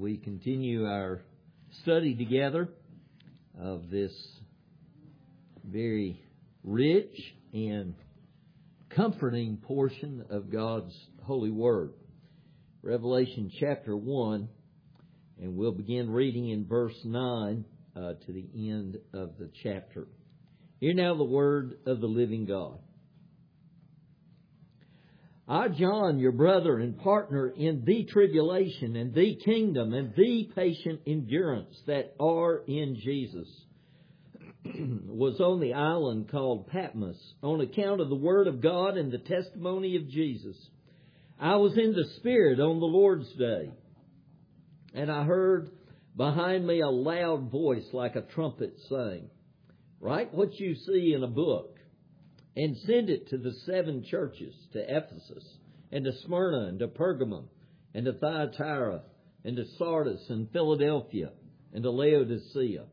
we continue our study together of this very rich and comforting portion of God's holy word. Revelation chapter 1, and we'll begin reading in verse 9 to the end of the chapter. Hear now the word of the living God. I, John, your brother and partner in the tribulation and the kingdom and the patient endurance that are in Jesus, was on the island called Patmos on account of the word of God and the testimony of Jesus. I was in the Spirit on the Lord's day, and I heard behind me a loud voice like a trumpet saying, "Write what you see in a book, and send it to the 7 churches, to Ephesus, and to Smyrna, and to Pergamum, and to Thyatira, and to Sardis, and Philadelphia, and to Laodicea."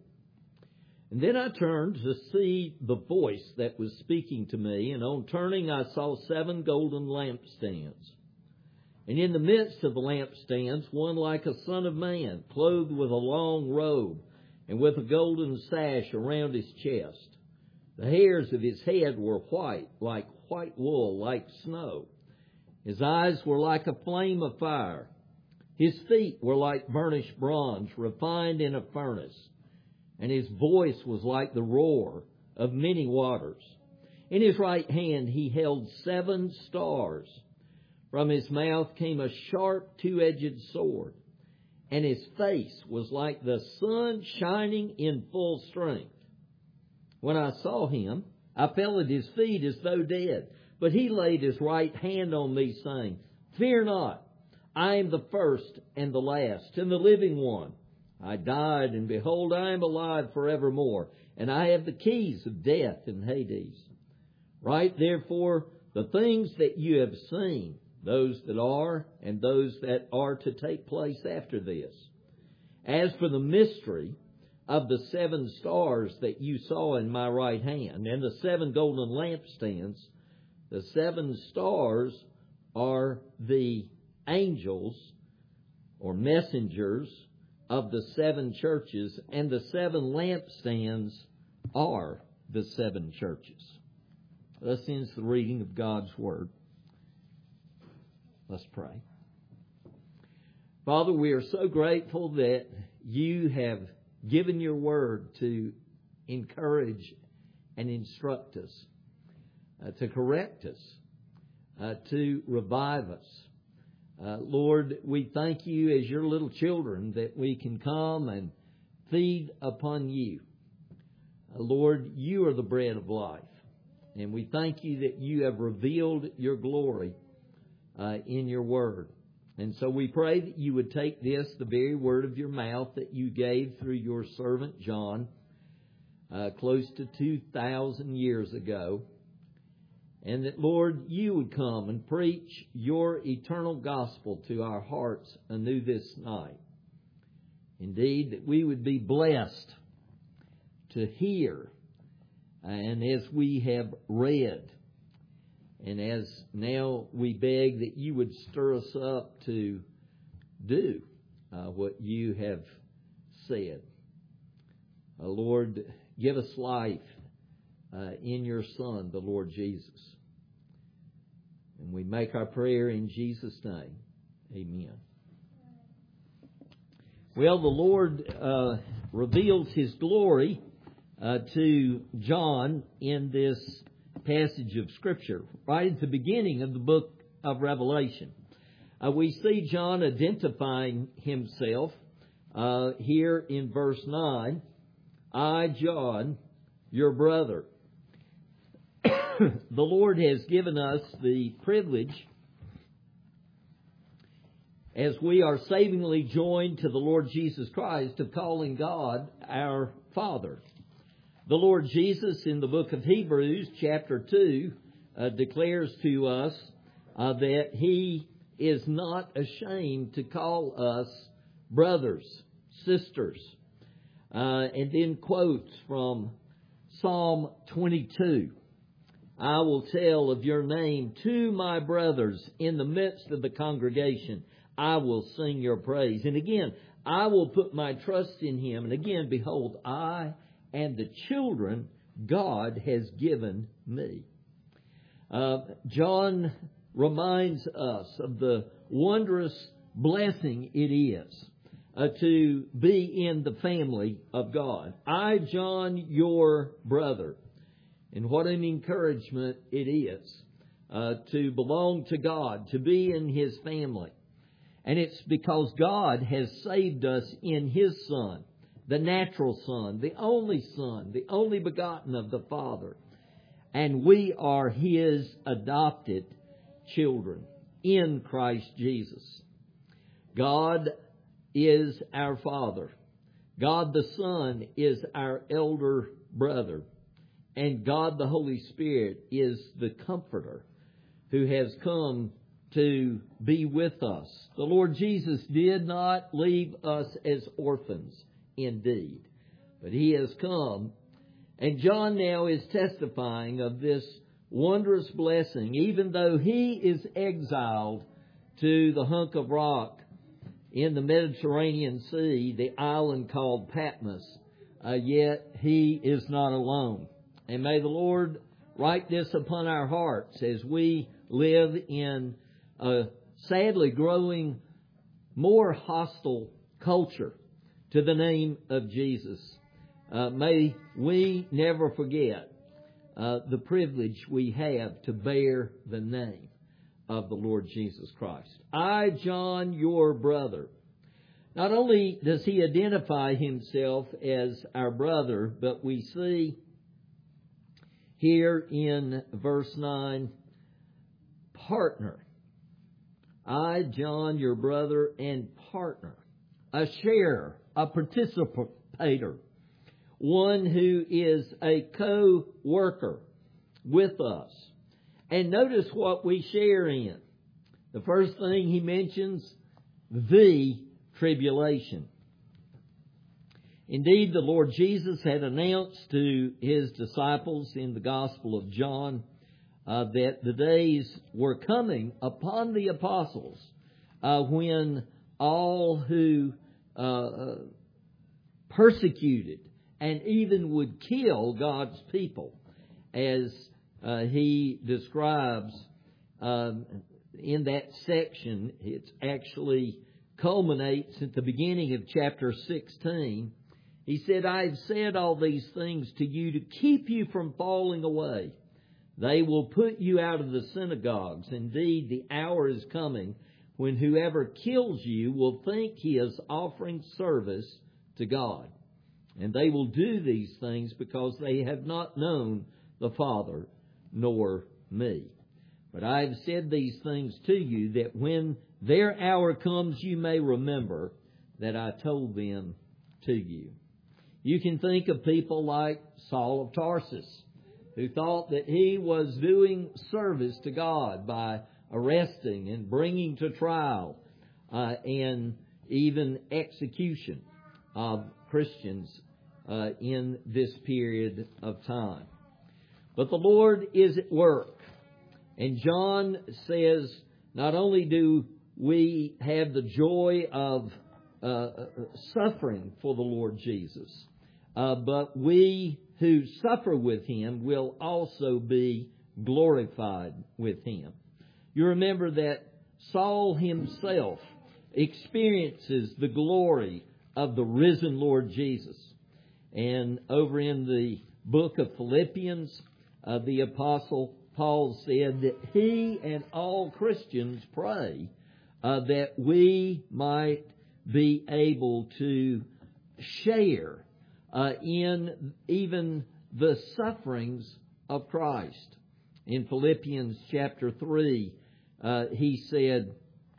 And then I turned to see the voice that was speaking to me, and on turning I saw 7 golden lampstands. And in the midst of the lampstands, one like a son of man, clothed with a long robe, and with a golden sash around his chest. The hairs of his head were white, like white wool, like snow. His eyes were like a flame of fire. His feet were like burnished bronze, refined in a furnace. And his voice was like the roar of many waters. In his right hand he held 7 stars. From his mouth came a sharp 2-edged sword. And his face was like the sun shining in full strength. When I saw him, I fell at his feet as though dead. But he laid his right hand on me, saying, "Fear not, I am the first and the last, and the living one. I died, and behold, I am alive forevermore, and I have the keys of death and Hades. Write therefore the things that you have seen, those that are, and those that are to take place after this. As for the mystery of the 7 stars that you saw in my right hand, and the 7 golden lampstands, the 7 stars are the angels or messengers of the 7 churches, and the 7 lampstands are the 7 churches." Thus ends the reading of God's Word. Let's pray. Father, we are so grateful that you have given your word to encourage and instruct us, to correct us, to revive us. Lord, we thank you as your little children that we can come and feed upon you. Lord, you are the bread of life, and we thank you that you have revealed your glory in your word. And so we pray that you would take this, the very word of your mouth that you gave through your servant John, close to 2,000 years ago, and that, Lord, you would come and preach your eternal gospel to our hearts anew this night. Indeed, that we would be blessed to hear, and as we have read, and as now we beg that you would stir us up to do what you have said. Lord, give us life in your Son, the Lord Jesus. And we make our prayer in Jesus' name. Amen. Well, the Lord reveals His glory to John in this passage of Scripture, right at the beginning of the book of Revelation. We see John identifying himself here in verse 9. I, John, your brother. The Lord has given us the privilege, as we are savingly joined to the Lord Jesus Christ, of calling God our Father. The Lord Jesus in the book of Hebrews chapter 2 declares to us that He is not ashamed to call us brothers, sisters. And then quotes from Psalm 22. I will tell of your name to my brothers in the midst of the congregation. I will sing your praise. And again, I will put my trust in Him. And again, behold, I and the children God has given me. John reminds us of the wondrous blessing it is to be in the family of God. I, John, your brother. And what an encouragement it is to belong to God, to be in His family. And it's because God has saved us in His Son, the natural Son, the only begotten of the Father. And we are His adopted children in Christ Jesus. God is our Father. God the Son is our elder brother. And God the Holy Spirit is the Comforter who has come to be with us. The Lord Jesus did not leave us as orphans indeed, but He has come. And John now is testifying of this wondrous blessing, even though he is exiled to the hunk of rock in the Mediterranean Sea, the island called Patmos, yet he is not alone. And may the Lord write this upon our hearts as we live in a sadly growing more hostile culture to the name of Jesus. May we never forget the privilege we have to bear the name of the Lord Jesus Christ. I, John, your brother. Not only does he identify himself as our brother, but we see here in verse 9, partner. I, John, your brother and partner. A sharer, a participator. One who is a co-worker with us. And notice what we share in. The first thing he mentions, the tribulation. Indeed, the Lord Jesus had announced to His disciples in the Gospel of John that the days were coming upon the apostles when all who persecuted and even would kill God's people, as he describes in that section. It actually culminates at the beginning of chapter 16. He said, I have said all these things to you to keep you from falling away. They will put you out of the synagogues. Indeed, the hour is coming when whoever kills you will think he is offering service to God. And they will do these things because they have not known the Father nor me. But I have said these things to you that when their hour comes, you may remember that I told them to you. You can think of people like Saul of Tarsus, who thought that he was doing service to God by arresting and bringing to trial and even execution of Christians in this period of time. But the Lord is at work. And John says, not only do we have the joy of suffering for the Lord Jesus, but we who suffer with Him will also be glorified with Him. You remember that Saul himself experiences the glory of the risen Lord Jesus. And over in the book of Philippians, the Apostle Paul said that he and all Christians pray that we might be able to share in even the sufferings of Christ. In Philippians chapter 3, he said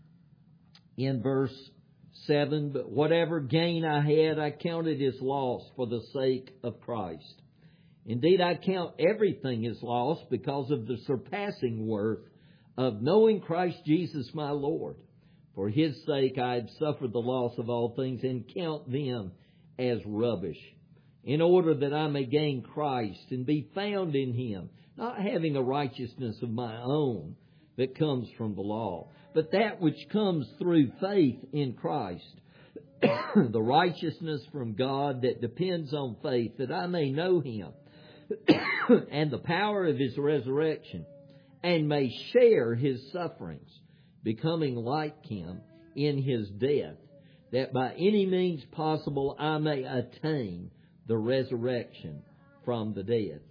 in verse 7, but whatever gain I had, I counted as loss for the sake of Christ. Indeed, I count everything as loss because of the surpassing worth of knowing Christ Jesus my Lord. For His sake I have suffered the loss of all things and count them as rubbish, in order that I may gain Christ and be found in Him, not having a righteousness of my own that comes from the law, but that which comes through faith in Christ, the righteousness from God that depends on faith, that I may know Him and the power of His resurrection, and may share His sufferings, becoming like Him in His death, that by any means possible I may attain the resurrection from the dead.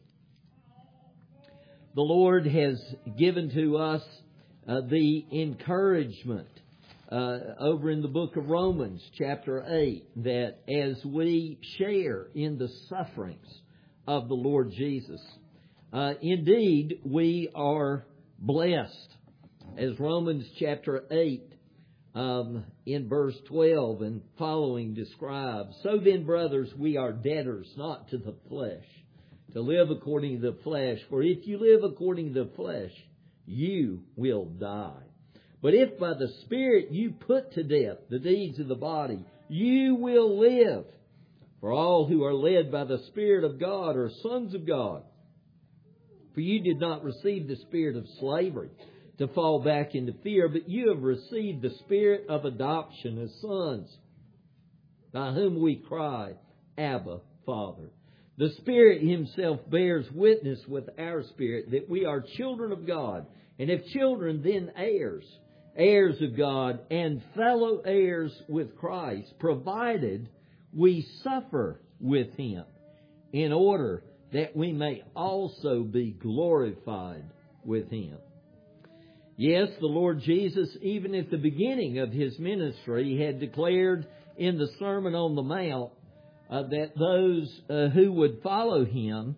The Lord has given to us the encouragement over in the book of Romans, chapter 8, that as we share in the sufferings of the Lord Jesus, indeed we are blessed. As Romans chapter 8 in verse 12 and following describes, so then, brothers, we are debtors not to the flesh, to live according to the flesh. For if you live according to the flesh, you will die. But if by the Spirit you put to death the deeds of the body, you will live. For all who are led by the Spirit of God are sons of God. For you did not receive the spirit of slavery to fall back into fear, but you have received the Spirit of adoption as sons, by whom we cry, Abba, Father. The Spirit Himself bears witness with our spirit that we are children of God, and if children, then heirs, heirs of God, and fellow heirs with Christ, provided we suffer with Him, in order that we may also be glorified with Him. Yes, the Lord Jesus, even at the beginning of His ministry, had declared in the Sermon on the Mount that those who would follow Him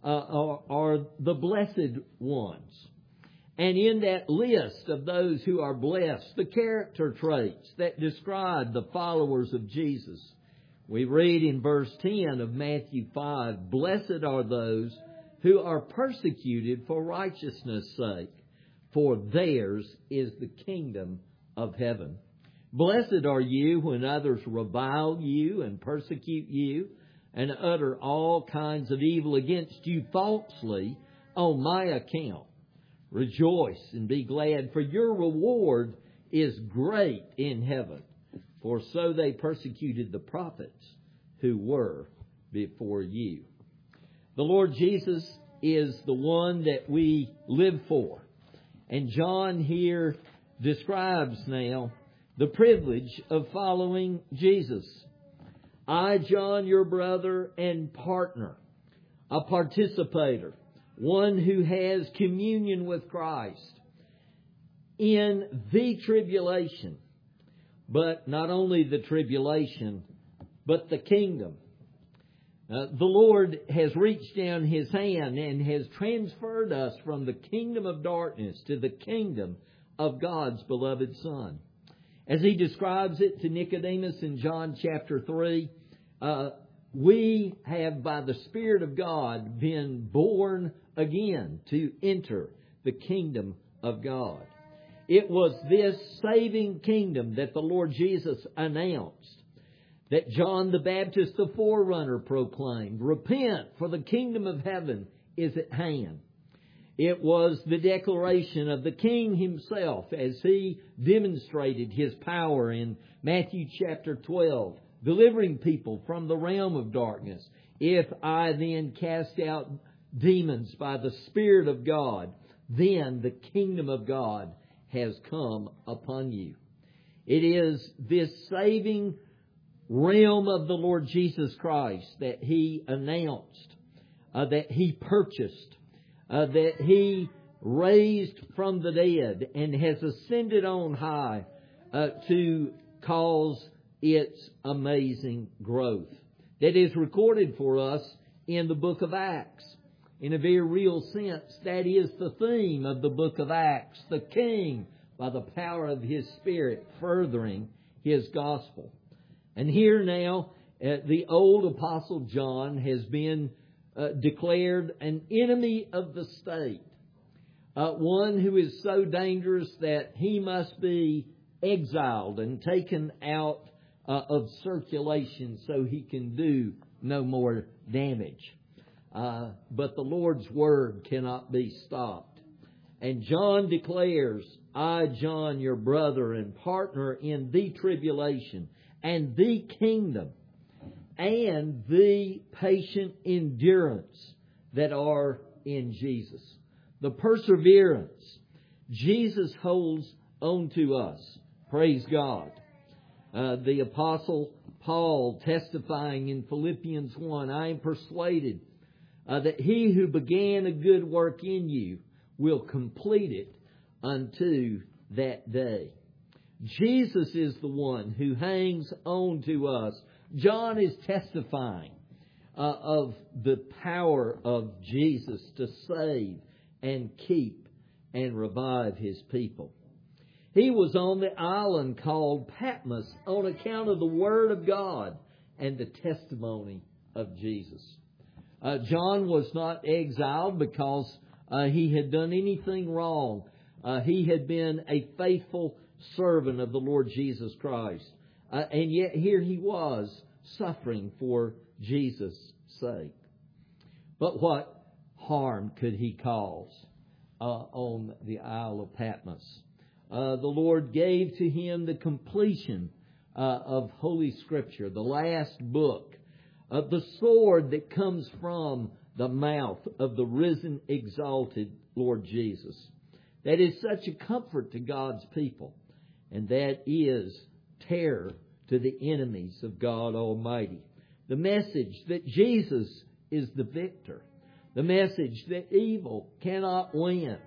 are the blessed ones. And in that list of those who are blessed, the character traits that describe the followers of Jesus, we read in verse 10 of Matthew 5, Blessed are those who are persecuted for righteousness' sake, for theirs is the kingdom of heaven. Blessed are you when others revile you and persecute you and utter all kinds of evil against you falsely on my account. Rejoice and be glad, for your reward is great in heaven. For so they persecuted the prophets who were before you. The Lord Jesus is the one that we live for. And John here describes now the privilege of following Jesus. I, John, your brother and partner, a participator, one who has communion with Christ in the tribulation, but not only the tribulation, but the kingdom. The Lord has reached down His hand and has transferred us from the kingdom of darkness to the kingdom of God's beloved Son. As He describes it to Nicodemus in John chapter 3, we have by the Spirit of God been born again to enter the kingdom of God. It was this saving kingdom that the Lord Jesus announced, that John the Baptist, the forerunner, proclaimed. Repent, for the kingdom of heaven is at hand. It was the declaration of the King Himself as He demonstrated His power in Matthew chapter 12, delivering people from the realm of darkness. If I then cast out demons by the Spirit of God, then the kingdom of God has come upon you. It is this saving realm of the Lord Jesus Christ that He announced, that He purchased, that He raised from the dead and has ascended on high to cause its amazing growth. That is recorded for us in the book of Acts. In a very real sense, that is the theme of the book of Acts. The King, by the power of His Spirit, furthering His gospel. And here now, the old Apostle John has been declared an enemy of the state. One who is so dangerous that he must be exiled and taken out of circulation so he can do no more damage. But the Lord's Word cannot be stopped. And John declares, I, John, your brother and partner in the tribulation and the kingdom and the patient endurance that are in Jesus. The perseverance Jesus holds on to us. Praise God. The Apostle Paul testifying in Philippians 1, I am persuaded that he who began a good work in you will complete it unto that day. Jesus is the one who hangs on to us. John is testifying of the power of Jesus to save and keep and revive His people. He was on the island called Patmos on account of the Word of God and the testimony of Jesus. John was not exiled because he had done anything wrong. He had been a faithful servant of the Lord Jesus Christ. And yet here he was suffering for Jesus' sake. But what harm could he cause on the Isle of Patmos? The Lord gave to him the completion of Holy Scripture, the last book, of the sword that comes from the mouth of the risen, exalted Lord Jesus. That is such a comfort to God's people, and that is terror to the enemies of God Almighty. The message that Jesus is the victor. The message that evil cannot win.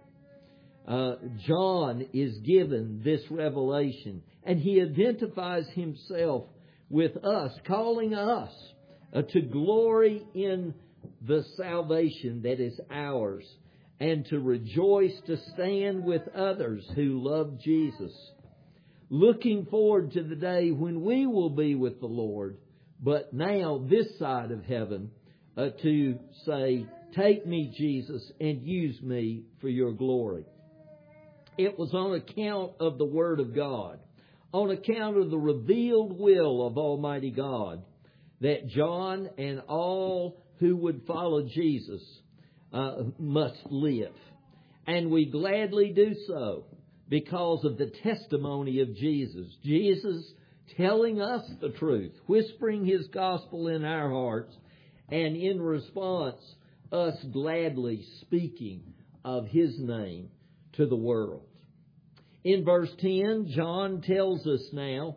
John is given this revelation, and he identifies himself with us, calling us to glory in the salvation that is ours, and to rejoice to stand with others who love Jesus. Looking forward to the day when we will be with the Lord, but now this side of heaven, to say, take me, Jesus, and use me for your glory. It was on account of the Word of God, on account of the revealed will of Almighty God, that John and all who would follow Jesus must live. And we gladly do so because of the testimony of Jesus. Jesus telling us the truth, whispering His gospel in our hearts, and in response, us gladly speaking of His name to the world. In verse 10, John tells us now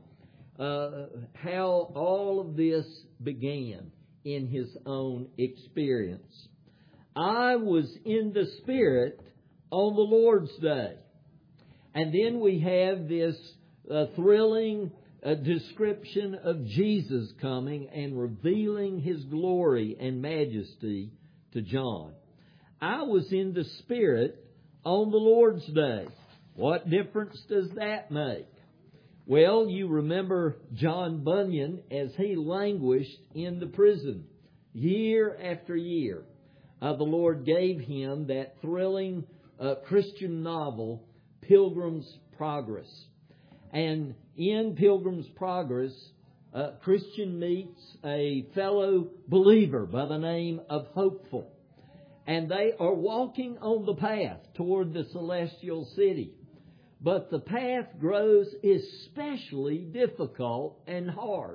how all of this began in his own experience. I was in the Spirit on the Lord's day. And then we have this thrilling description of Jesus coming and revealing His glory and majesty to John. I was in the Spirit on the Lord's day. What difference does that make? Well, you remember John Bunyan as he languished in the prison year after year. The Lord gave him that thrilling Christian novel, Pilgrim's Progress. And in Pilgrim's Progress, Christian meets a fellow believer by the name of Hopeful. And they are walking on the path toward the celestial city. But the path grows especially difficult and hard.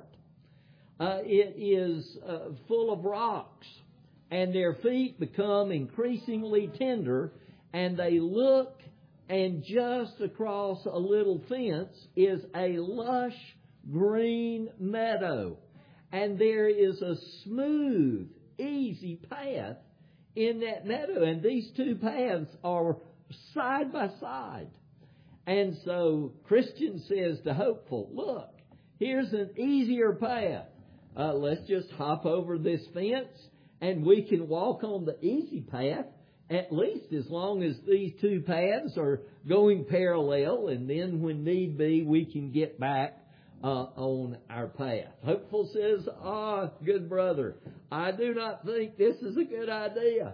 It is full of rocks, and their feet become increasingly tender, and they look, and just across a little fence is a lush green meadow. And there is a smooth, easy path in that meadow. And these two paths are side by side. And so Christian says to Hopeful, look, here's an easier path. Let's just hop over this fence and we can walk on the easy path, at least as long as these two paths are going parallel, and then when need be, we can get back on our path. Hopeful says, good brother, I do not think this is a good idea.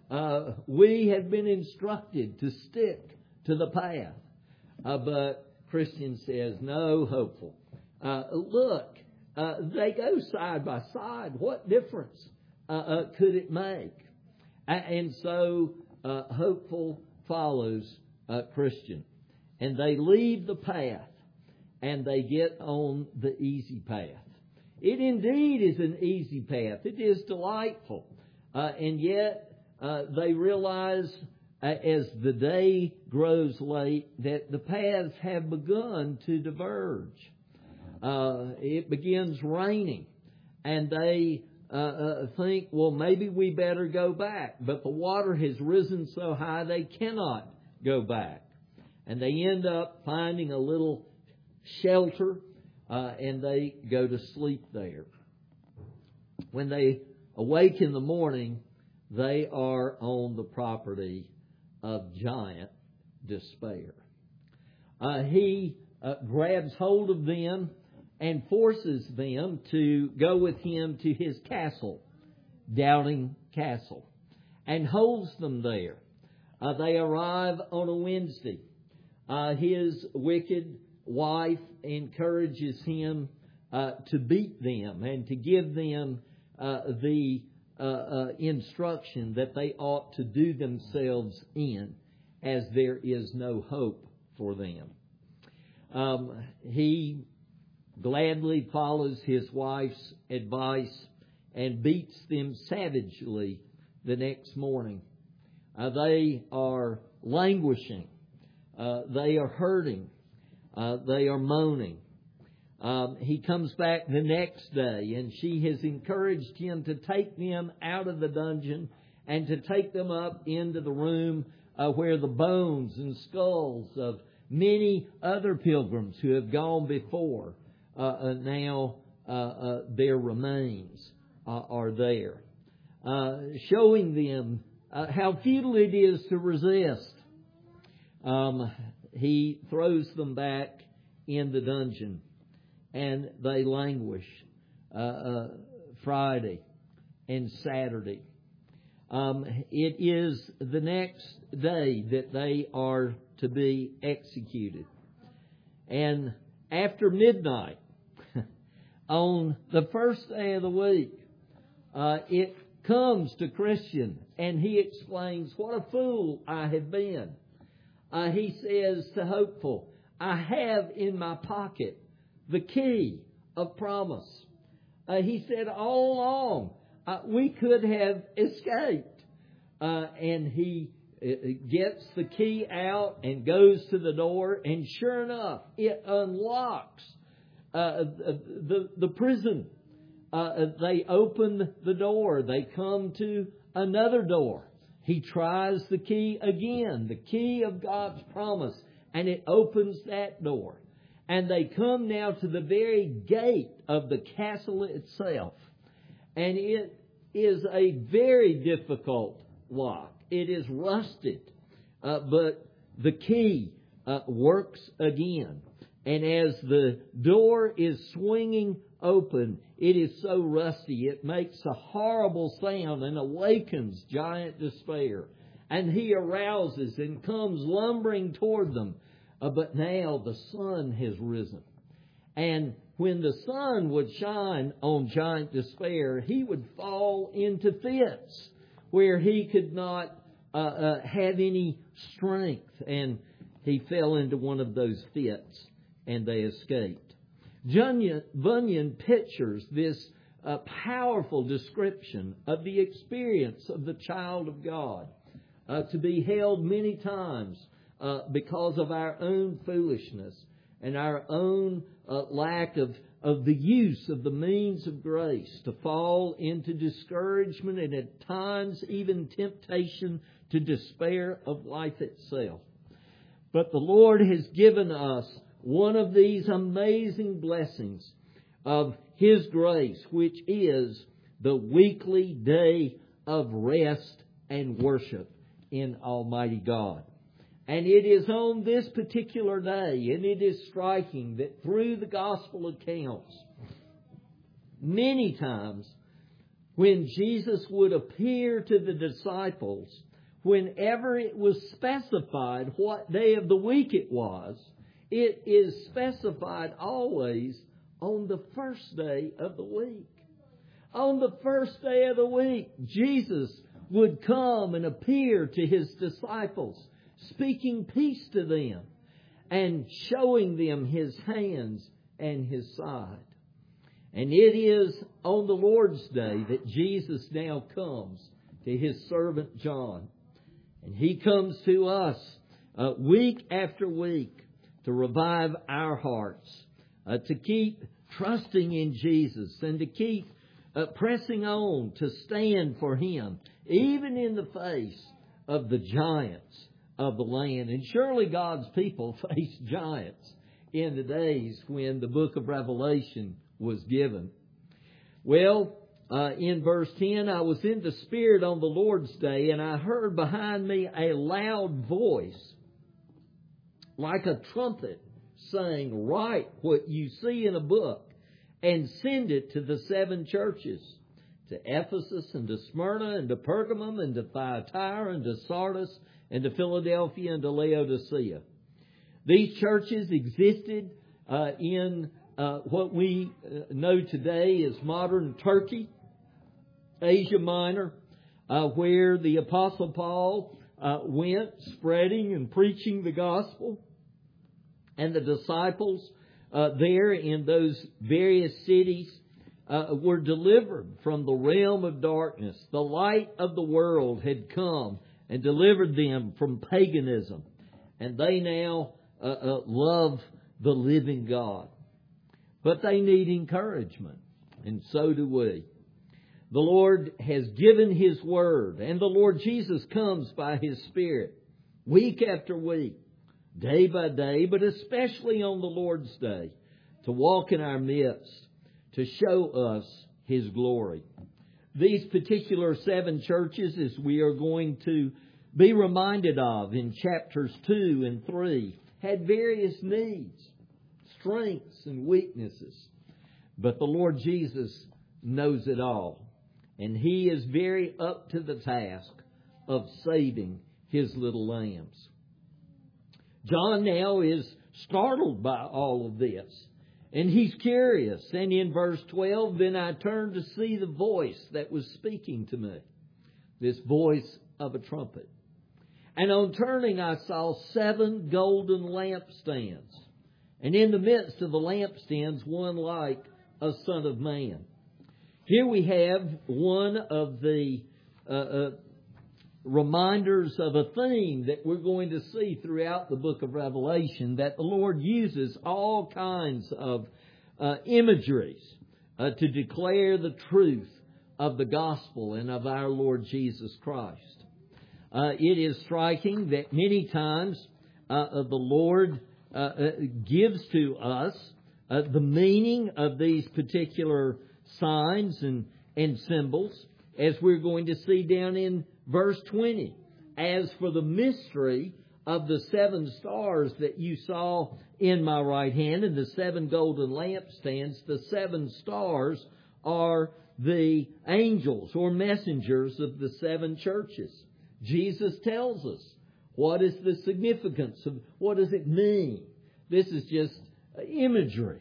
We have been instructed to stick to the path. But Christian says, no, Hopeful. Look, they go side by side. What difference could it make? And so Hopeful follows a Christian. And they leave the path and they get on the easy path. It indeed is an easy path. It is delightful. And yet they realize as the day grows late that the paths have begun to diverge. It begins raining and they think, well, maybe we better go back. But the water has risen so high they cannot go back. And they end up finding a little shelter and they go to sleep there. When they awake in the morning, they are on the property of Giant Despair. He grabs hold of them and forces them to go with him to his castle, Doubting Castle, and holds them there. They arrive on a Wednesday. His wicked wife encourages him to beat them and to give them the instruction that they ought to do themselves in, as there is no hope for them. He gladly follows his wife's advice and beats them savagely the next morning. They are languishing. They are hurting. They are moaning. He comes back the next day and she has encouraged him to take them out of the dungeon and to take them up into the room where the bones and skulls of many other pilgrims who have gone before, now their remains are there. Showing them how futile it is to resist. He throws them back in the dungeon and they languish Friday and Saturday. It is the next day that they are to be executed. And after midnight, on the first day of the week, it comes to Christian and he explains, what a fool I have been. He says to Hopeful, I have in my pocket the key of promise. He said all along we could have escaped. And he gets the key out and goes to the door, and sure enough, it unlocks the prison. They open the door. They come to another door. He tries the key again, the key of God's promise, and it opens that door. And they come now to the very gate of the castle itself. And it is a very difficult lock. It is rusted, but the key works again. And as the door is swinging open, it is so rusty, it makes a horrible sound and awakens Giant Despair. And he arouses and comes lumbering toward them. But now the sun has risen. And when the sun would shine on Giant Despair, he would fall into fits where he could not have any strength. And he fell into one of those fits and they escaped. Bunyan pictures this powerful description of the experience of the child of God to be held many times because of our own foolishness and our own lack of the use of the means of grace, to fall into discouragement and at times even temptation to despair of life itself. But the Lord has given us one of these amazing blessings of His grace, which is the weekly day of rest and worship in Almighty God. And it is on this particular day, and it is striking that through the gospel accounts, many times when Jesus would appear to the disciples, whenever it was specified what day of the week it was, it is specified always on the first day of the week. On the first day of the week, Jesus would come and appear to His disciples speaking peace to them and showing them His hands and His side. And it is on the Lord's Day that Jesus now comes to His servant John. And He comes to us week after week to revive our hearts, to keep trusting in Jesus and to keep pressing on to stand for Him, even in the face of the giants of the land. And surely God's people faced giants in the days when the book of Revelation was given. Well, in verse 10, I was in the Spirit on the Lord's day, and I heard behind me a loud voice, like a trumpet, saying, "Write what you see in a book, and send it to the 7 churches, to Ephesus, and to Smyrna, and to Pergamum, and to Thyatira, and to Sardis, and to Philadelphia, and to Laodicea." These churches existed in what we know today as modern Turkey, Asia Minor, where the Apostle Paul went spreading and preaching the gospel. And the disciples there in those various cities were delivered from the realm of darkness. The light of the world had come and delivered them from paganism. And they now love the living God. But they need encouragement, and so do we. The Lord has given His Word, and the Lord Jesus comes by His Spirit week after week, day by day, but especially on the Lord's Day, to walk in our midst, to show us His glory. These particular 7 churches, as we are going to be reminded of in chapters 2 and 3, had various needs, strengths and weaknesses. But the Lord Jesus knows it all. And He is very up to the task of saving His little lambs. John now is startled by all of this. And he's curious. And in verse 12, then I turned to see the voice that was speaking to me. This voice of a trumpet. And on turning, I saw 7 golden lampstands. And in the midst of the lampstands, one like a son of man. Here we have one of the reminders of a theme that we're going to see throughout the book of Revelation, that the Lord uses all kinds of imageries to declare the truth of the gospel and of our Lord Jesus Christ. It is striking that many times the Lord gives to us the meaning of these particular signs and symbols, as we're going to see down in verse 20. As for the mystery of the 7 stars that you saw in my right hand and the 7 golden lampstands, the 7 stars are the angels or messengers of the 7 churches. Jesus tells us what is the significance of, what does it mean? This is just imagery.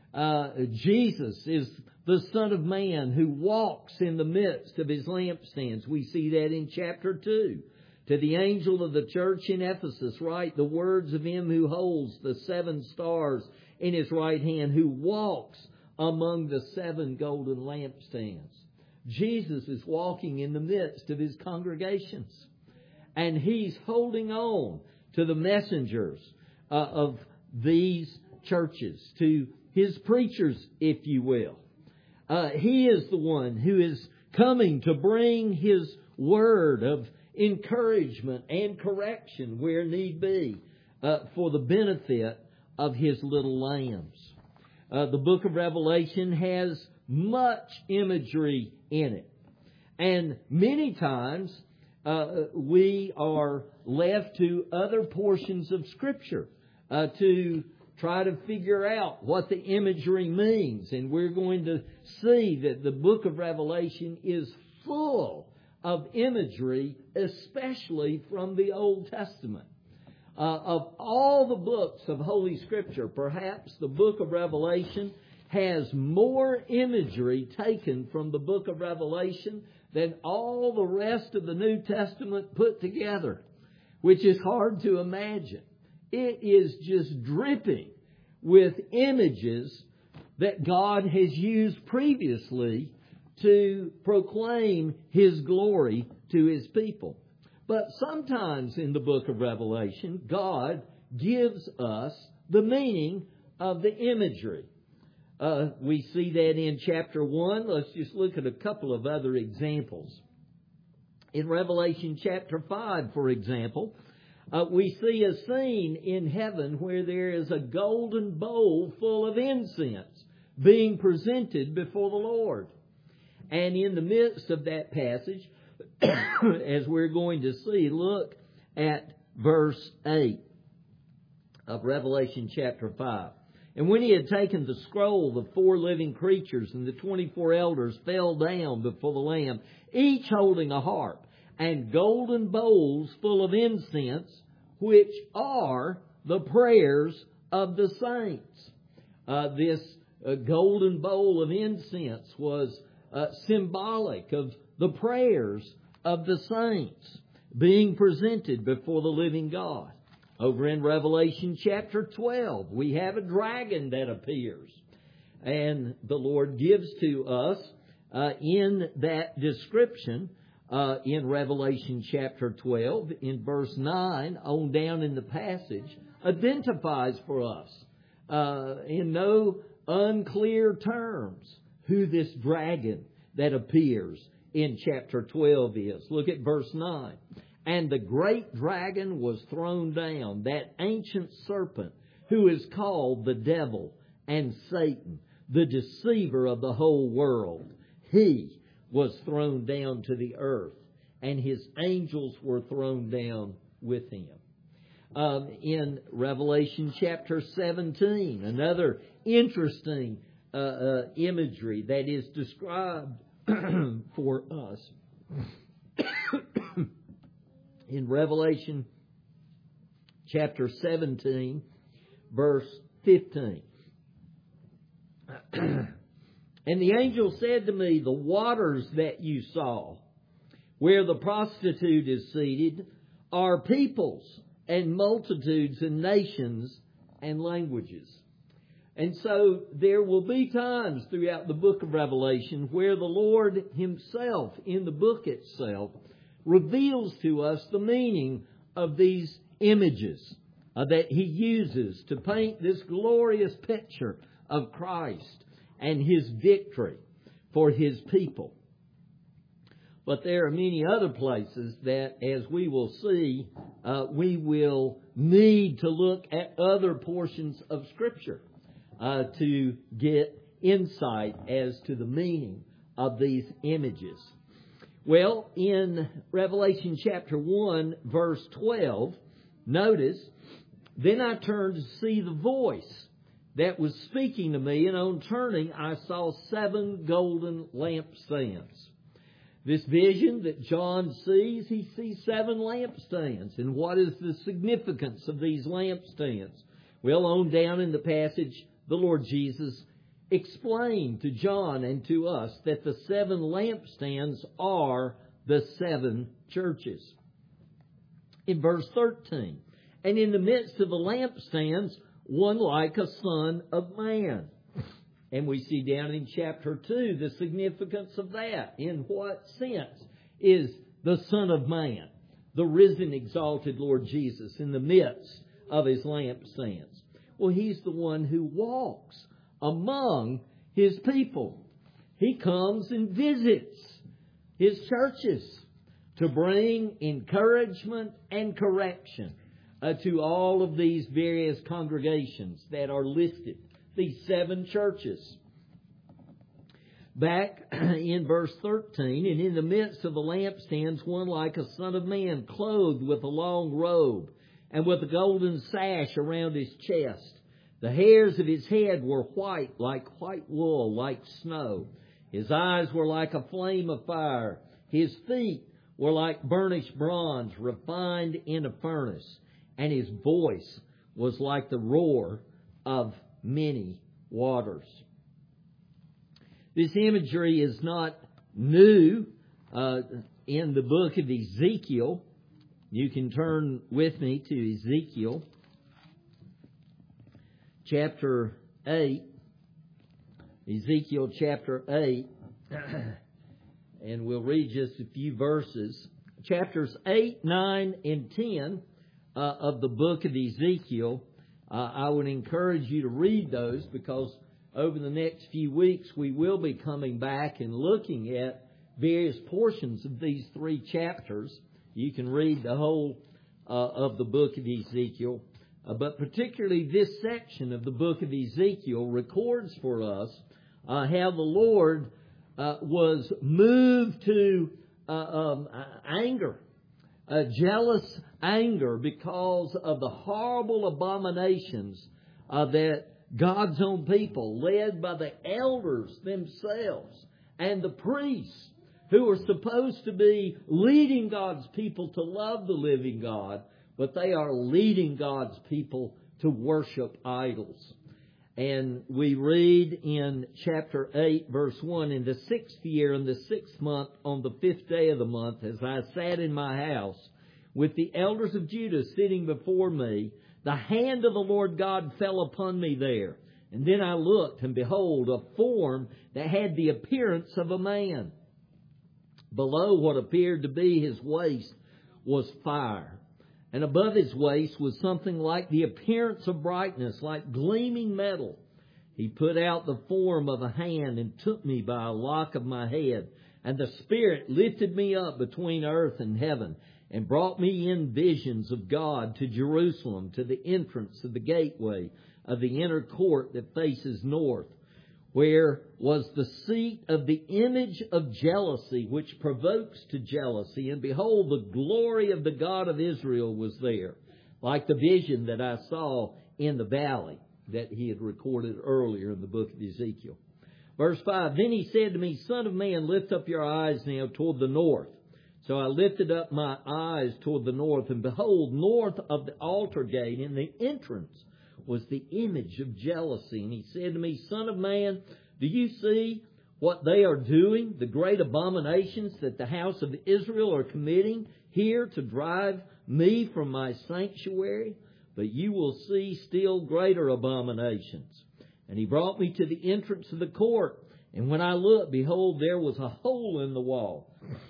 Jesus is the Son of Man who walks in the midst of His lampstands. We see that in chapter 2. To the angel of the church in Ephesus, write the words of Him who holds the 7 stars in His right hand, who walks among the 7 golden lampstands. Jesus is walking in the midst of His congregations. And He's holding on to the messengers of these churches, to His preachers, if you will. He is the one who is coming to bring His word of encouragement and correction where need be for the benefit of His little lambs. The book of Revelation has much imagery in it. And many times we are left to other portions of Scripture to try to figure out what the imagery means. And we're going to see that the book of Revelation is full of imagery, especially from the Old Testament. Of all the books of Holy Scripture, perhaps the book of Revelation has more imagery taken from the book of Revelation than all the rest of the New Testament put together. which is hard to imagine. It is just dripping with images that God has used previously to proclaim His glory to His people. But sometimes in the book of Revelation, God gives us the meaning of the imagery. We see that in chapter 1. Let's just look at a couple of other examples. In Revelation chapter 5, for example, we see a scene in heaven where there is a golden bowl full of incense being presented before the Lord. And in the midst of that passage, as we're going to see, look at verse 8 of Revelation chapter 5. And when He had taken the scroll, the 4 living creatures and the 24 elders fell down before the Lamb, each holding a harp and golden bowls full of incense, which are the prayers of the saints. This golden bowl of incense was symbolic of the prayers of the saints being presented before the living God. Over in Revelation chapter 12, we have a dragon that appears. And the Lord gives to us in that description in Revelation chapter 12, in verse 9, on down in the passage, identifies for us in no unclear terms who this dragon that appears in chapter 12 is. Look at verse 9. And the great dragon was thrown down, that ancient serpent who is called the devil and Satan, the deceiver of the whole world. He was thrown down to the earth, and his angels were thrown down with him. In Revelation chapter 17, another interesting imagery that is described for us. In Revelation chapter 17, verse 15. And the angel said to me, the waters that you saw, where the prostitute is seated, are peoples and multitudes and nations and languages. And so there will be times throughout the book of Revelation where the Lord Himself, in the book itself, reveals to us the meaning of these images that He uses to paint this glorious picture of Christ and His victory for His people. But there are many other places that, as we will see, we will need to look at other portions of Scripture to get insight as to the meaning of these images. Well, in Revelation chapter 1, verse 12, notice, then I turned to see the voice that was speaking to me, and on turning I saw 7 golden lampstands. This vision that John sees, he sees 7 lampstands. And what is the significance of these lampstands? Well, on down in the passage, the Lord Jesus explained to John and to us that the 7 lampstands are the 7 churches. In verse 13, and in the midst of the lampstands, one like a son of man. And we see down in chapter 2 the significance of that. In what sense is the Son of Man, the risen, exalted Lord Jesus, in the midst of His lampstands? Well, He's the one who walks among His people. He comes and visits His churches to bring encouragement and correction to all of these various congregations that are listed, these 7 churches. Back in verse 13, and in the midst of the lampstands, one like a son of man, clothed with a long robe, and with a golden sash around his chest. The hairs of his head were white, like white wool, like snow. His eyes were like a flame of fire. His feet were like burnished bronze, refined in a furnace. And his voice was like the roar of many waters. This imagery is not new in the book of Ezekiel. You can turn with me to Ezekiel chapter 8. Ezekiel chapter 8. And we'll read just a few verses. Chapters 8, 9, and 10 of the book of Ezekiel. I would encourage you to read those, because over the next few weeks we will be coming back and looking at various portions of these 3 chapters. You can read the whole of the book of Ezekiel. But particularly this section of the book of Ezekiel records for us how the Lord was moved to anger, jealous anger, because of the horrible abominations that God's own people, led by the elders themselves and the priests, who are supposed to be leading God's people to love the living God, but they are leading God's people to worship idols. And we read in chapter 8, verse 1, "In the 6th year, in the 6th month, on the 5th day of the month, as I sat in my house, with the elders of Judah sitting before me, the hand of the Lord God fell upon me there. And then I looked, and behold, a form that had the appearance of a man. Below what appeared to be his waist was fire. And above his waist was something like the appearance of brightness, like gleaming metal. He put out the form of a hand and took me by a lock of my head. And the Spirit lifted me up between earth and heaven, and brought me in visions of God to Jerusalem, to the entrance of the gateway of the inner court that faces north, where was the seat of the image of jealousy, which provokes to jealousy. And behold, the glory of the God of Israel was there, like the vision that I saw in the valley that he had recorded earlier in the book of Ezekiel." Verse 5, "Then he said to me, Son of man, lift up your eyes now toward the north. So I lifted up my eyes toward the north, and behold, north of the altar gate in the entrance was the image of jealousy. And he said to me, Son of man, do you see what they are doing, the great abominations that the house of Israel are committing here to drive me from my sanctuary? But you will see still greater abominations. And he brought me to the entrance of the court, and when I looked, behold, there was a hole in the wall.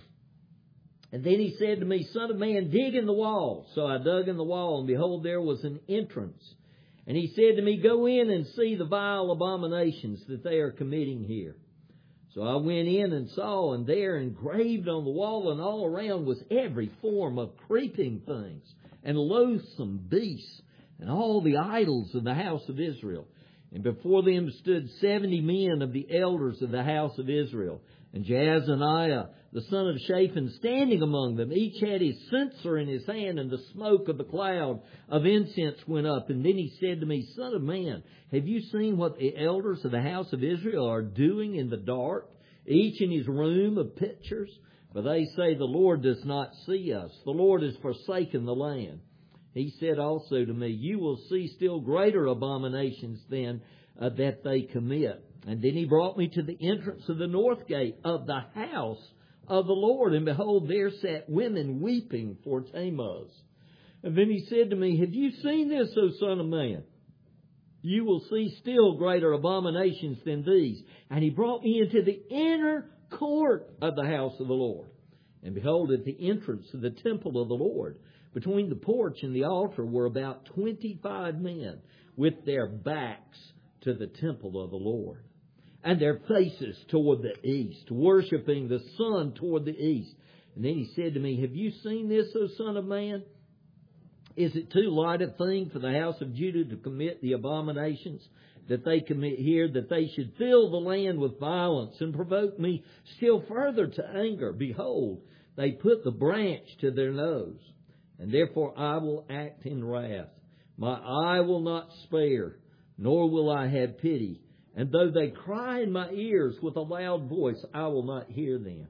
And then he said to me, Son of man, dig in the wall. So I dug in the wall, and behold, there was an entrance. And he said to me, Go in and see the vile abominations that they are committing here. So I went in and saw, and there engraved on the wall and all around was every form of creeping things and loathsome beasts and all the idols of the house of Israel. And before them stood 70 men of the elders of the house of Israel, and Jaazaniah, the son of Shaphan, standing among them. Each had his censer in his hand, and the smoke of the cloud of incense went up. And then he said to me, Son of man, have you seen what the elders of the house of Israel are doing in the dark, each in his room of pictures? For they say, The Lord does not see us. The Lord has forsaken the land. He said also to me, You will see still greater abominations than that they commit. And then he brought me to the entrance of the north gate of the house of the Lord. And behold, there sat women weeping for Tammuz. And then he said to me, Have you seen this, O son of man? You will see still greater abominations than these. And he brought me into the inner court of the house of the Lord. And behold, at the entrance of the temple of the Lord, between the porch and the altar, were about 25 men with their backs to the temple of the Lord, and their faces toward the east, worshiping the sun toward the east. And then he said to me, Have you seen this, O son of man? Is it too light a thing for the house of Judah to commit the abominations that they commit here, that they should fill the land with violence and provoke me still further to anger? Behold, they put the branch to their nose, and therefore I will act in wrath. My eye will not spare, nor will I have pity. And though they cry in my ears with a loud voice, I will not hear them.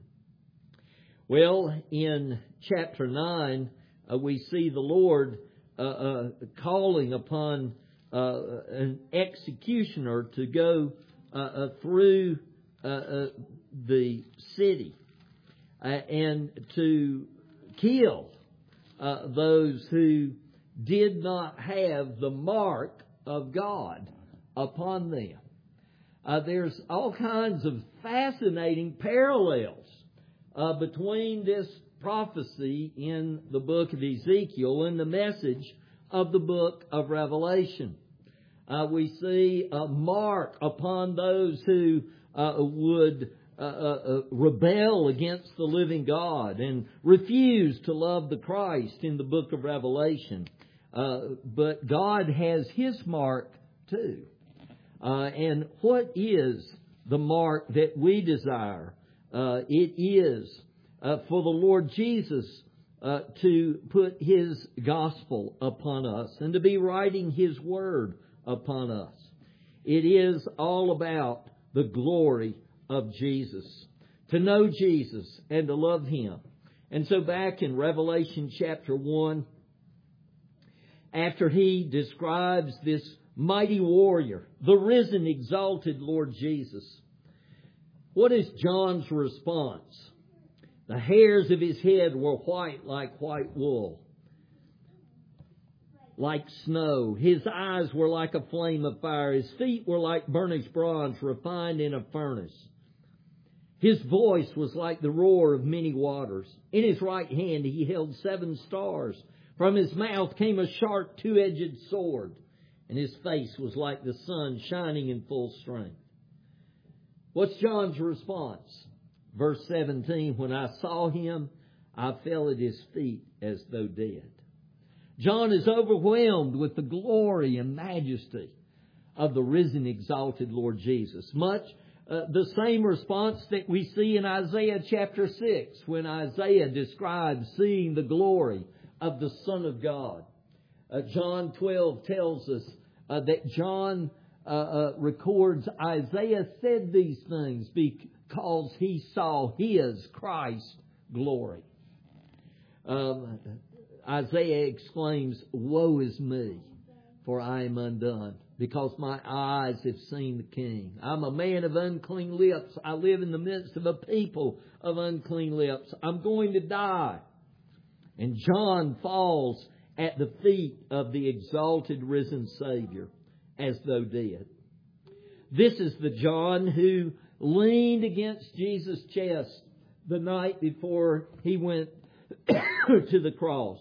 Well, in chapter 9, we see the Lord calling upon an executioner to go through the city and to kill those who did not have the mark of God upon them. There's all kinds of fascinating parallels between this prophecy in the book of Ezekiel and the message of the book of Revelation. We see a mark upon those who would rebel against the living God and refuse to love the Christ in the book of Revelation. But God has His mark too. And what is the mark that we desire? It is for the Lord Jesus to put His gospel upon us and to be writing His word upon us. It is all about the glory of Jesus, to know Jesus and to love Him. And so back in Revelation chapter 1, after He describes this mighty warrior, the risen, exalted Lord Jesus, what is John's response? The hairs of His head were white like white wool, like snow. His eyes were like a flame of fire. His feet were like burnished bronze refined in a furnace. His voice was like the roar of many waters. In His right hand He held 7 stars. From His mouth came a sharp 2-edged sword, and His face was like the sun shining in full strength. What's John's response? Verse 17, when I saw Him, I fell at His feet as though dead. John is overwhelmed with the glory and majesty of the risen, exalted Lord Jesus. Much the same response that we see in Isaiah chapter 6, when Isaiah describes seeing the glory of the Son of God. John 12 tells us that John records Isaiah said these things because he saw His Christ glory. Isaiah exclaims, "Woe is me, for I am undone, because my eyes have seen the King. I'm a man of unclean lips. I live in the midst of a people of unclean lips. I'm going to die." And John falls at the feet of the exalted risen Savior as though dead. This is the John who leaned against Jesus' chest the night before He went to the cross.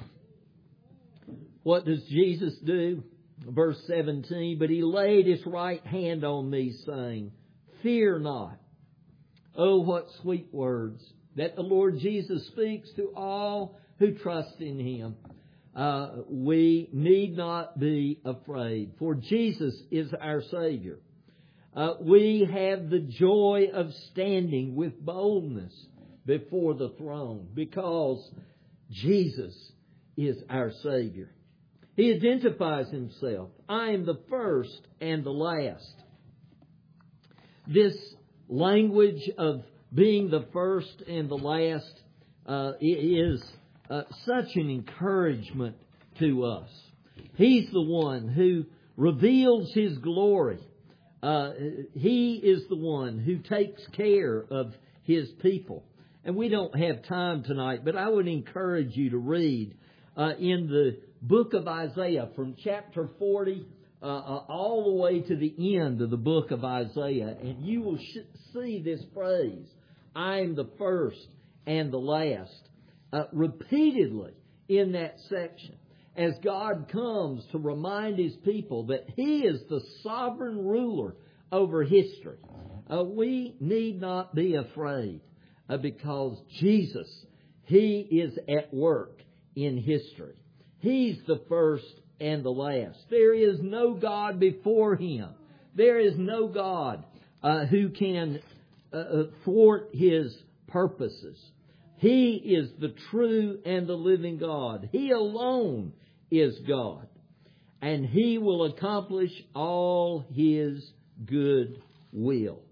What does Jesus do? Verse 17, but He laid His right hand on me, saying, "Fear not." Oh, what sweet words that the Lord Jesus speaks to all who trust in Him. We need not be afraid, for Jesus is our Savior. We have the joy of standing with boldness before the throne because Jesus is our Savior. He identifies Himself. I am the first and the last. This language of being the first and the last is such an encouragement to us. He's the one who reveals His glory. He is the one who takes care of His people. And we don't have time tonight, but I would encourage you to read in the book of Isaiah from chapter 40 all the way to the end of the book of Isaiah, and you will see this phrase, "I am the first and the last," repeatedly in that section, as God comes to remind His people that He is the sovereign ruler over history. We need not be afraid because Jesus, He is at work in history. He's the first and the last. There is no God before Him. There is no God who can thwart His purposes. He is the true and the living God. He alone is God. And He will accomplish all His good will.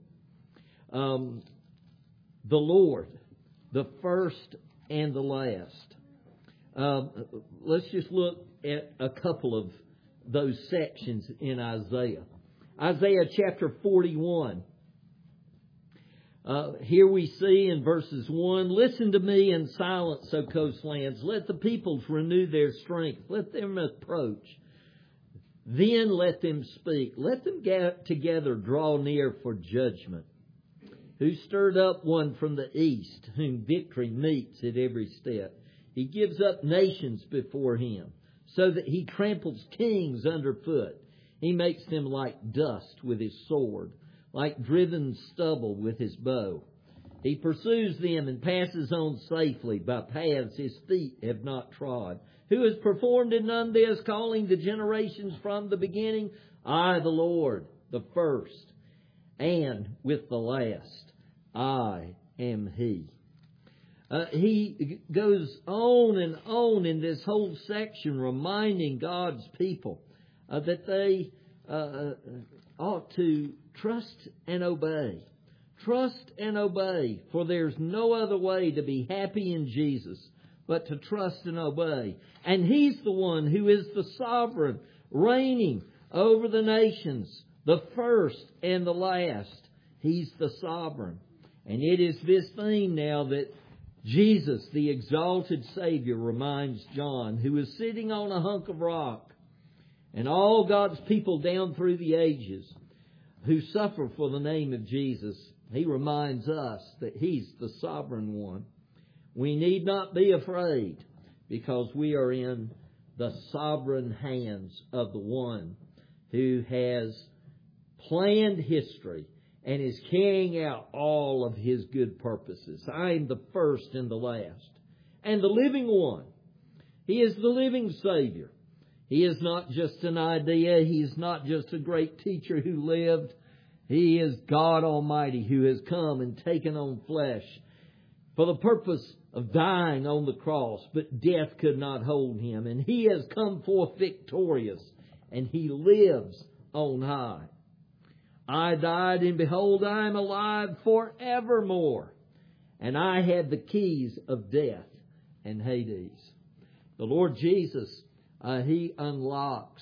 The Lord, the first and the last. Let's just look at a couple of those sections in Isaiah. Isaiah chapter 41. Here we see in verses 1, listen to me in silence, O coastlands. Let the peoples renew their strength. Let them approach. Then let them speak. Let them get together, draw near for judgment. Who stirred up one from the east, whom victory meets at every step. He gives up nations before him, so that he tramples kings underfoot. He makes them like dust with his sword, like driven stubble with his bow. He pursues them and passes on safely by paths his feet have not trod. Who has performed in none this, calling the generations from the beginning? I, the Lord, the first, and with the last, I am He. He goes on and on in this whole section, reminding God's people that they ought to trust and obey. Trust and obey, for there's no other way to be happy in Jesus but to trust and obey. And He's the one who is the sovereign, reigning over the nations, the first and the last. He's the sovereign. And it is this theme now that Jesus, the exalted Savior, reminds John, who is sitting on a hunk of rock, and all God's people down through the ages who suffer for the name of Jesus. He reminds us that He's the sovereign one. We need not be afraid, because we are in the sovereign hands of the one who has planned history and is carrying out all of His good purposes. I am the first and the last, and the living one. He is the living Savior. He is not just an idea. He is not just a great teacher who lived. He is God Almighty, who has come and taken on flesh for the purpose of dying on the cross, but death could not hold Him. And He has come forth victorious, and He lives on high. I died, and behold, I am alive forevermore, and I have the keys of death and Hades. The Lord Jesus, He unlocks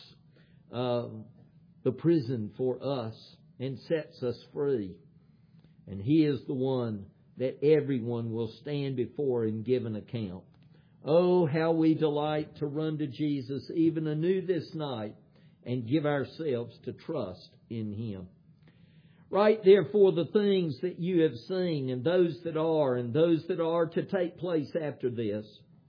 the prison for us and sets us free. And He is the one that everyone will stand before and give an account. Oh, how we delight to run to Jesus even anew this night and give ourselves to trust in Him. Write therefore the things that you have seen, and those that are to take place after this.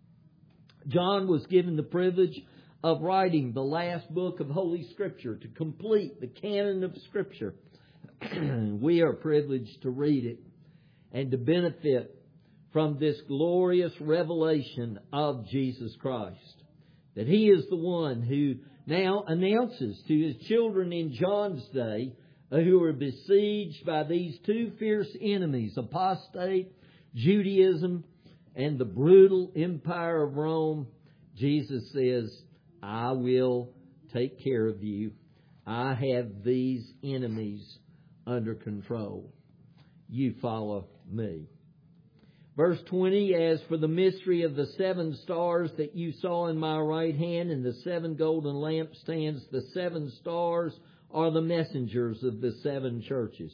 John was given the privilege of writing the last book of Holy Scripture to complete the canon of Scripture. We are privileged to read it and to benefit from this glorious revelation of Jesus Christ. That He is the one who now announces to His children in John's day, who are besieged by these two fierce enemies, apostate Judaism and the brutal empire of Rome. Jesus says, I will take care of you. I have these enemies under control. You follow me. Verse 20, as for the mystery of the 7 stars that you saw in my right hand and the 7 golden lampstands, the 7 stars are the messengers of the 7 churches.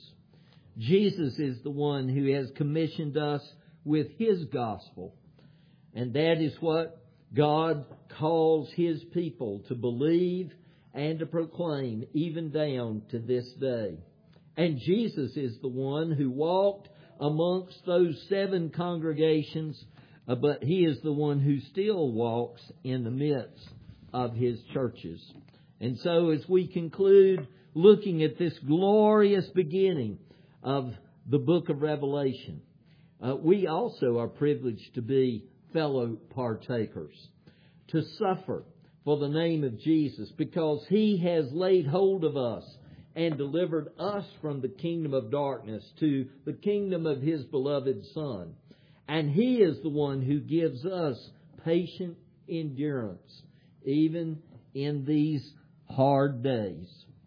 Jesus is the one who has commissioned us with His gospel. And that is what God calls His people to believe and to proclaim even down to this day. And Jesus is the one who walked amongst those 7 congregations, but He is the one who still walks in the midst of His churches. And so as we conclude looking at this glorious beginning of the book of Revelation, we also are privileged to be fellow partakers, to suffer for the name of Jesus, because He has laid hold of us and delivered us from the kingdom of darkness to the kingdom of His beloved Son. And He is the one who gives us patient endurance, even in these hard days.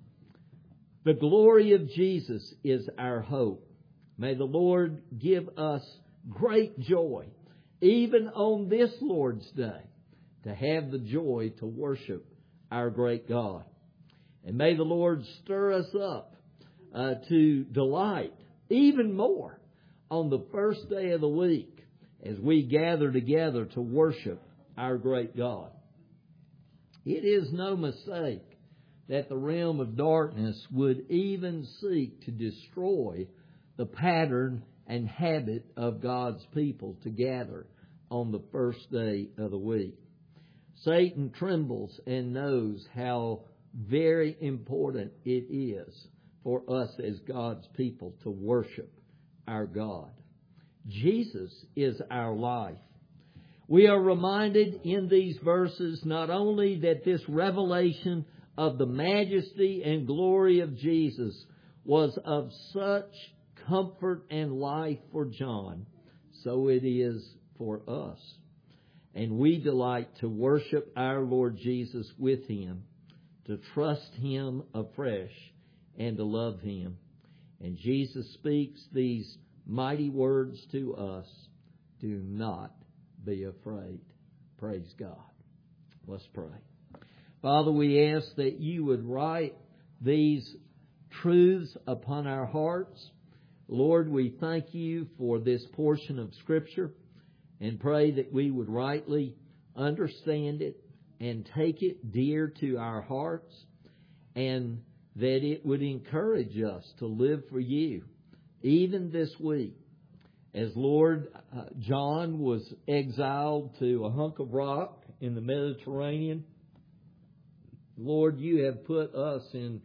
The glory of Jesus is our hope. May the Lord give us great joy, even on this Lord's Day, to have the joy to worship our great God. And may the Lord stir us up to delight even more on the first day of the week as we gather together to worship our great God. It is no mistake that the realm of darkness would even seek to destroy the pattern and habit of God's people to gather on the first day of the week. Satan trembles and knows how very important it is for us as God's people to worship our God. Jesus is our life. We are reminded in these verses not only that this revelation of the majesty and glory of Jesus was of such comfort and life for John, so it is for us. And we delight to worship our Lord Jesus with Him, to trust Him afresh, and to love Him. And Jesus speaks these mighty words to us: do not be afraid. Praise God. Let's pray. Father, we ask that you would write these truths upon our hearts. Lord, we thank you for this portion of Scripture and pray that we would rightly understand it and take it dear to our hearts, and that it would encourage us to live for you even this week. As Lord, John was exiled to a hunk of rock in the Mediterranean, Lord, you have put us in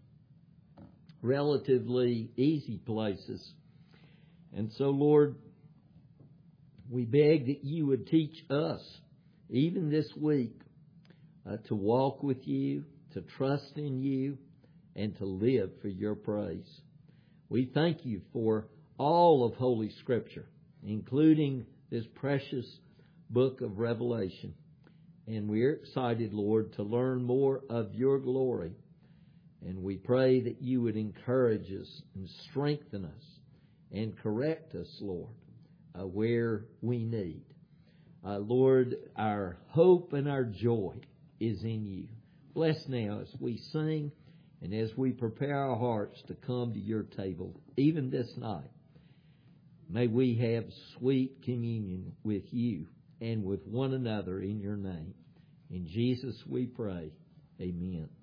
relatively easy places. And so, Lord, we beg that you would teach us, even this week, to walk with you, to trust in you, and to live for your praise. We thank you for all of Holy Scripture, including this precious book of Revelation. And we're excited, Lord, to learn more of your glory. And we pray that you would encourage us and strengthen us and correct us, Lord, where we need. Lord, our hope and our joy is in you. Bless now as we sing and as we prepare our hearts to come to your table, even this night. May we have sweet communion with you and with one another in your name. In Jesus we pray. Amen.